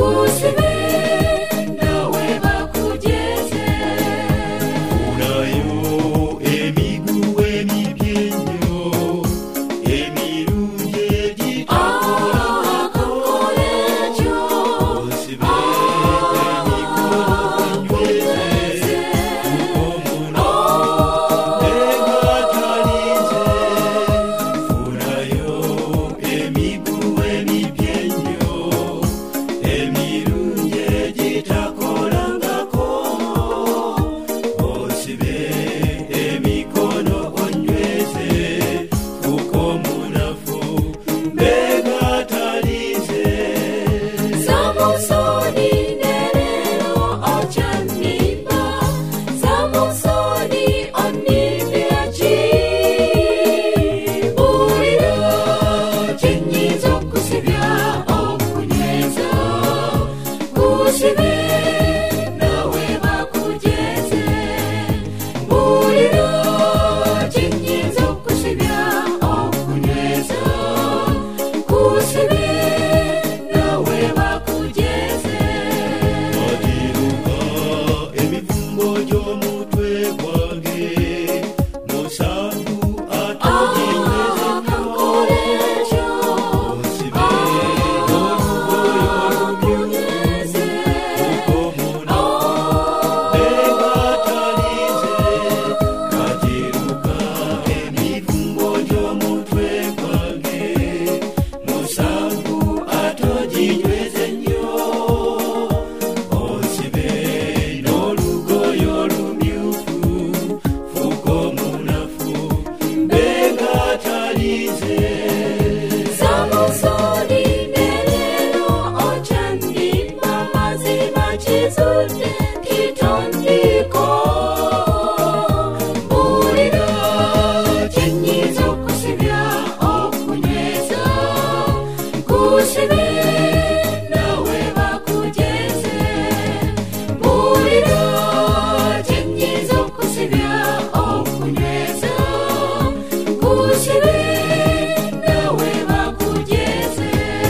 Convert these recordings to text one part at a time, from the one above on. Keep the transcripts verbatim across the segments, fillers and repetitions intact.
kusibe nawe bakugeze unayo emiguwe mibyenyo emirunje gitakolejo kusibe emiguwe ukomuna egatalize unayo emiguwe mibyenyo emirunje gitakolangako osibe emikono onyweze uko munafu begatalize Samusoni nerero ochanimba Samusoni onimbiachi Burira chenyizo kusibya okunyweza Kusibe nawe bakugeze Burira chenyizo kusibya okunyweza Kusibe nawe bakugeze Madiruka emivumbo gy'omutwe gwange musanvu atogiweze akakolejo osibe olugoyo olumyuze ukomuna begatalize kadiruka emivumbo gy'omutwe gwange musanvu atoginyweze nnyo osibe n'olugoyo olumyufu fuko munafu begatalize Samusoni nerero ochanimba mazima chizunde kitondiko Burira chenyizo kusibya okunyweza Kusibe nawe bakugeze Burira chenyizo kusibya okunyweza Kusibe nawe bakugeze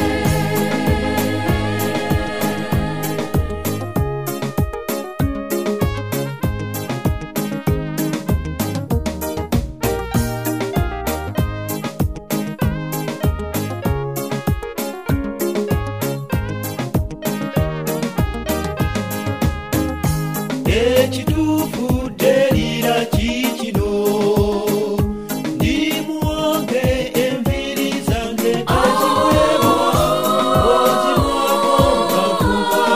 ekituufu derira kikino ndi muwange enviiri zange teziweebwa ozimwako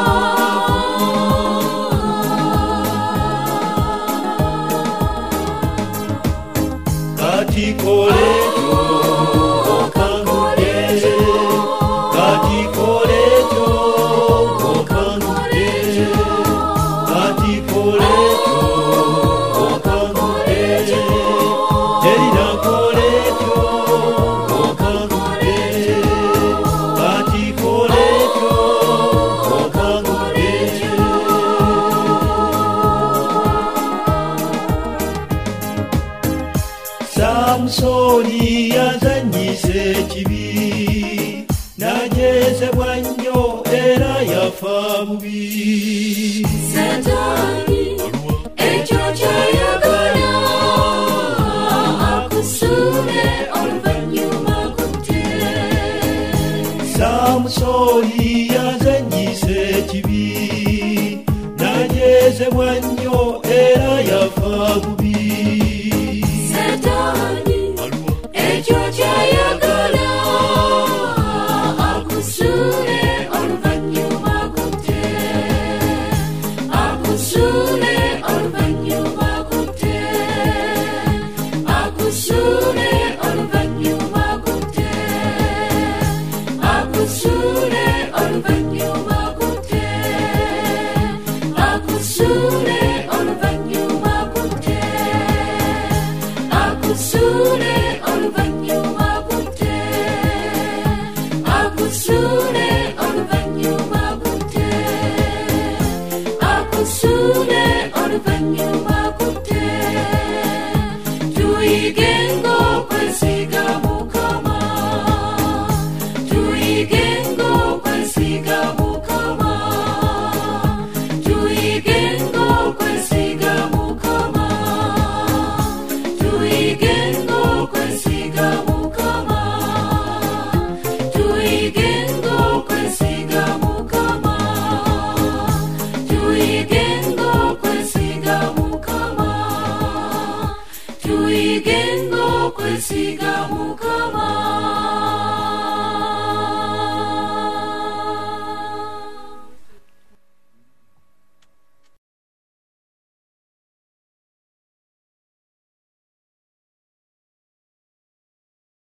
nkafuka kati kolejo okangudde kati kolejo okangudde kati kolejo okangudde derira kolejo okangudde kati kolejo okangudde Samusoni yazanyise ekibi najezebwa nnyo era yafa bubi Satani ekyo kyayagala akusule oluvannyuma kutte Samusoni yazanyise ekibi najezebwa nnyo era